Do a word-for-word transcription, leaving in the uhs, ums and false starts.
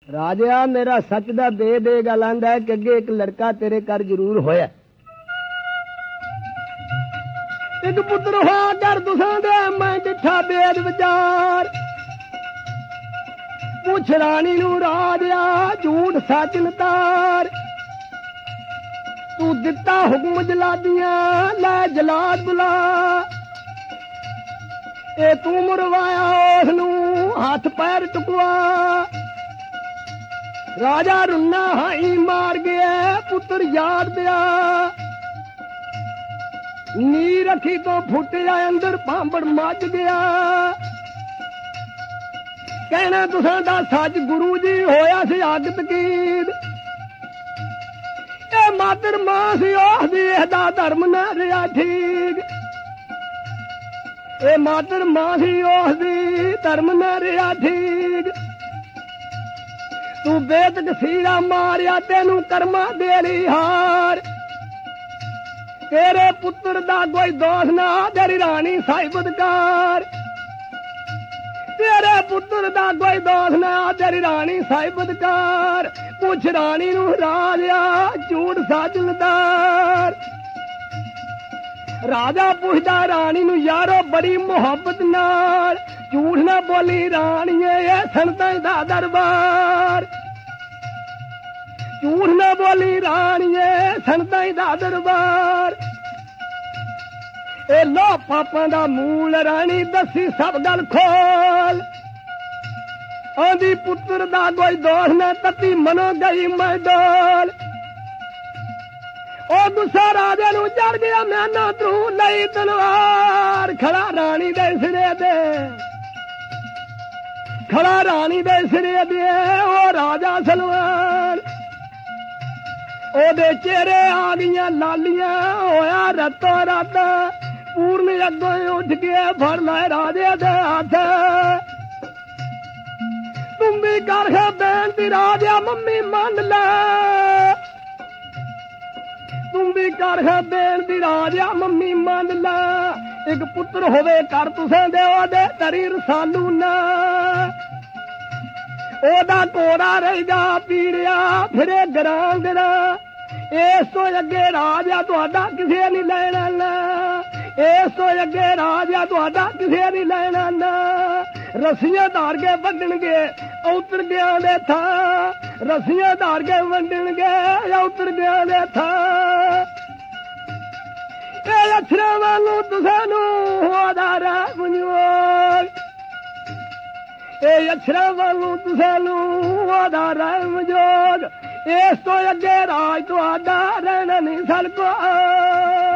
ਰਾਜਿਆ ਮੇਰਾ ਸੱਚ ਦਾ ਬੇ ਬੇ ਗੱਲ ਆਂਦਾ ਕਿ ਅੱਗੇ ਇੱਕ ਲੜਕਾ ਤੇਰੇ ਘਰ ਜ਼ਰੂਰ ਹੋਇਆ। ਇੱਕ ਪੁੱਤਰ ਹੋਇਆ ਕਰ ਤੁਸਾਂ ਦੇ ਮੈਂ ਜਿੱਠਾ ਬੇਦ ਵਿਚਾਰ। ਪੁੱਛ ਰਾਣੀ ਨੂੰ ਰਾਜਿਆ ਝੂਠ ਸੱਚ ਨਤਾਰ। ਤੂੰ ਦਿੱਤਾ ਹੁਕਮ ਜਲਾਦੀਆਂ ਲੈ ਜਲਾਦ ਬੁਲਾ। ਇਹ ਤੂੰ ਮੁਰਵਾਇਆ ਉਸ ਨੂੰ ਹੱਥ ਪੈਰ ਟੁਕਵਾ। ਰਾਜਾ ਰੁੰਨਾ ਹਾਈ ਮਾਰ ਗਿਆ ਪੁੱਤਰ ਯਾਦ ਦਿਆ। ਨੀ ਰੱਖੀ ਤੋਂ ਫੁੱਟਿਆ ਅੰਦਰ ਭਾਂਬੜ ਮੱਚ ਗਿਆ। ਕਹਿਣਾ ਤੁਸਾਂ ਦਾ ਸੱਚ ਗੁਰੂ ਜੀ ਹੋਇਆ ਸੀ ਅੱਗ ਤਕੀਦ। ਇਹ ਮਾਤਰ ਮਾਂ ਸੀ ਉਹਦੀ ਇਹਦਾ ਧਰਮ ਨਾ ਰਿਹਾ ਠੀਕ। ਇਹ ਮਾਤਰ ਮਾਂ ਸੀ ਉਹਦੀ ਧਰਮ ਨਾ ਰਿਹਾ ਠੀਕ। ਤੂੰ ਬੇਤਕ ਸੀਰਾ ਮਾਰਿਆ ਤੈਨੂੰ ਕਰਮਾ ਦੇ ਲਈ ਹਾਰ। ਤੇਰੇ ਪੁੱਤਰ ਦਾ ਕੋਈ ਦੋਸ਼ ਨਾ ਤੇਰੀ ਰਾਣੀ ਸਾਹਿਬਦਕਾਰ। ਤੇਰੇ ਪੁੱਤਰ ਦਾ ਕੋਈ ਦੋਸ਼ ਨਾ ਤੇਰੀ ਰਾਣੀ ਸਾਹਿਬਦਕਾਰ। ਪੁੱਛ ਰਾਣੀ ਨੂੰ ਰਾਜਿਆ ਝੂਠ ਸਾਜਲਦਾਰ। ਰਾਜਾ ਪੁੱਛਦਾ ਰਾਣੀ ਨੂੰ ਯਾਰੋ ਬੜੀ ਮੁਹੱਬਤ ਨਾਲ। ਝੂਠ ਨਾ ਬੋਲੀ ਰਾਣੀਏ ਇਹ ਸੰਤਾਂ ਦਾ ਦਰਬਾਰ। ਝੂਠ ਨਾ ਬੋਲੀ ਰਾਣੀਏ ਸੰਤਾਂ ਦਾ ਦਰਬਾਰ। ਇਹ ਲੋ ਪਾਪਾਂ ਦਾ ਮੂਲ ਰਾਣੀ ਦੱਸੀ ਸਭ ਗੱਲ ਖੋਲ। ਆਂਦੀ ਪੁੱਤਰ ਦਾ ਕੋਈ ਦੋਸ਼ ਨਾ ਤਤੀ ਮਨੋ ਗਈ ਮੈਂ ਡੋਲ। ਉਹ ਗੁੱਸਾ ਰਾਜੇ ਨੂੰ ਚੜ ਗਿਆ ਮੈਂ ਨਾ ਤੂੰ ਲਈ ਤਲਵਾਰ। ਖੜਾ ਰਾਣੀ ਦੇ ਸਿਰੇ ਦੇ ਖੜਾ ਰਾਣੀ ਦੇ ਸਿਰੇ ਦੇ ਉਹ ਰਾਜਾ ਸਲਵਾਨ। ਉਹਦੇ ਚਿਹਰੇ ਆ ਗਈਆਂ ਲਾਲੀਆਂ ਹੋਇਆ ਰਤੋ ਰਾਤ। ਪੂਰਨ ਅੱਗੋਂ ਉੱਠ ਕੇ ਫੜ ਲੈ ਰਾਜੇ ਦੇ ਹੱਥ। ਤੂੰ ਵੀ ਕਰ ਹੈ ਬੇਨਤੀ ਰਾਜਾ ਮੰਮੀ ਮੰਨ ਲੈ। ਤੂੰ ਵੀ ਕਰ ਹੈ ਬੇਨਤੀ ਰਾਜਾ ਮੰਮੀ ਮੰਨ ਲੈ। ਇੱਕ ਪੁੱਤਰ ਹੋਵੇ ਕਰ ਤੁਸਾਂ ਦੇ ਉਹਦੇ ਤਰੀ ਰਸਾਲੂ ਨਾ। ਉਹਦਾ ਕੋੜਾ ਰਹੇਗਾ ਪੀੜਿਆ ਫਿਰੇ ਗਰਾਂਗਰਾ। ਇਸ ਤੋਂ ਅੱਗੇ ਰਾਜਾ ਤੁਹਾਡਾ ਕਿਸੇ ਨਹੀਂ ਲੈਣਾ ਨਾ। ਇਸ ਤੋਂ ਅੱਗੇ ਰਾਜਾ ਤੁਹਾਡਾ ਕਿਸੇ ਨਹੀਂ ਲੈਣਾ ਨਾ। ਰਸੀਆਂ ਧਾਰ ਕੇ ਵੰਡਣਗੇ ਉਤਰ ਗਿਆ ਦੇ ਥਾਂ। ਰਸੀਆਂ ਧਾਰ ਕੇ ਵੰਡਣਗੇ ਉਤਰ ਗਿਆ ਦੇ ਥਾਂ। ਇਹ ਅਛਰਾ ਵਾਂਗੂ ਤੁਸਾਂ ਨੂੰ ਉਹਦਾ ਰਾਮ ਜੋਗ। ਇਹ ਅਛਰਾ ਵਾਂਗੂ ਤੁਸਾਂ ਨੂੰ ਉਹਦਾ ਰਾਮ ਜੋਗ। ਇਸ ਤੋਂ ਅੱਗੇ ਰਾਜ ਤੁਹਾਡਾ ਰਹਿਣਾ ਨਹੀਂ ਸਲਕੋ।